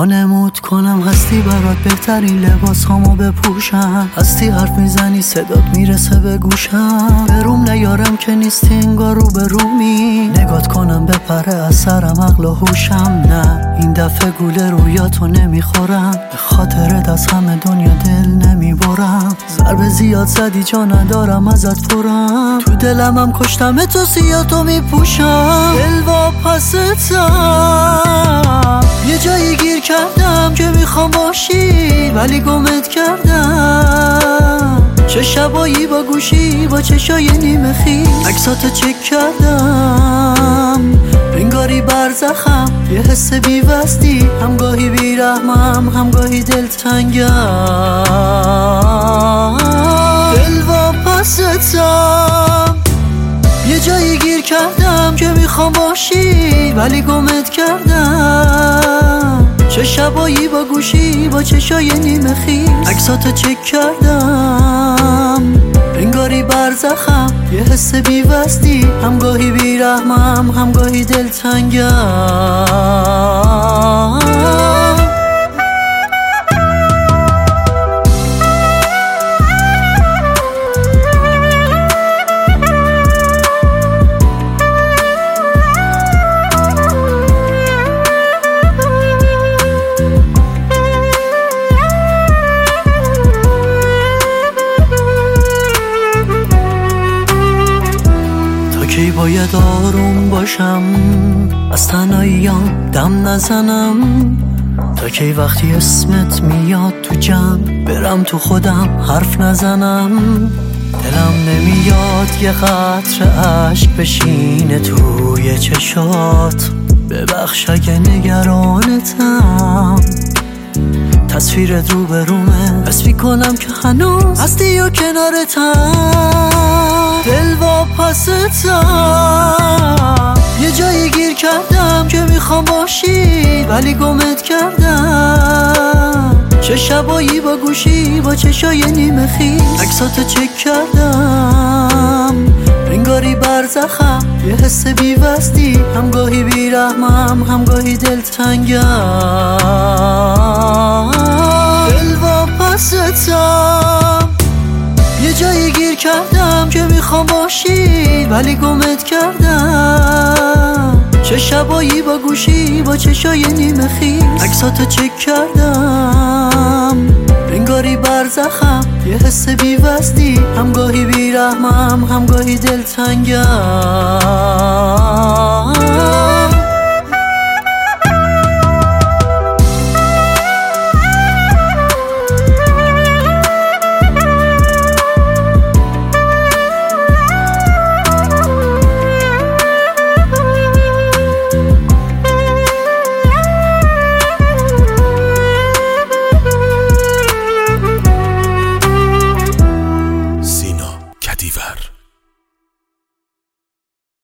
وانمود کنم هستی برات بهترین لباس هامو بپوشم. هستی حرف میزنی صدات میرسه به گوشم. بروم نیارم که نیستی انگار رو به رومی. نگات کنم بپره از سرم عقل و هوشم. نه این دفعه گوله رویاتو نمیخورم. به خاطرت از همه دنیا دل نمیبرم. ضربه زیاد زدی جا ندارم ازت پرم. تو دلم هم کشتم تو سیاتو میپوشم. دل واپستم یه جایی گیر کردم که میخوام باشی ولی گمت کردم. چه شبایی با گوشی با چشای نیمه خیس عکساتو چک کردم. انگاری برزخم یه حس بی‌وصلی. همگاهی بیرحمم همگاهی دلتنگم. دل واپستم یه جایی گیر کردم که میخوام باشی ولی گمت کردم. چه شبایی با گوشی با چشای نیمه خیس عکساتو چک کردم. انگاری برزخم یه حس بی‌وصلی. همگاهی بیرحمم همگاهی دلتنگم. کی باید آروم باشم از تنهاییام دم نزنم؟ تا کی وقتی اسمت میاد تو جمع برم تو خودم حرف نزنم؟ دلم نمیاد یه قطره عشق بشینه توی چشات. ببخش اگه نگرانتم. تصویرت رو به رومه حس میکنم که هنوز هستی و کنارتم. دل واپستم یه جایی گیر کردم که میخوام باشی ولی گمت کردم. چه شبایی با گوشی با چشای نیمه خیس عکساتو چک کردم. انگاری برزخم یه حس بی‌وصلی. همگاهی بیرحمم همگاهی دلتنگم. دل واپستم یه جایی گیر کردم که میخوام باشی ولی گمت کردم. چه شبایی با گوشی با چشای نیمه خیس عکساتو چک کردم. انگاری برزخم یه حس بی‌وصلی. همگاهی بیرحمم همگاهی دلتنگم.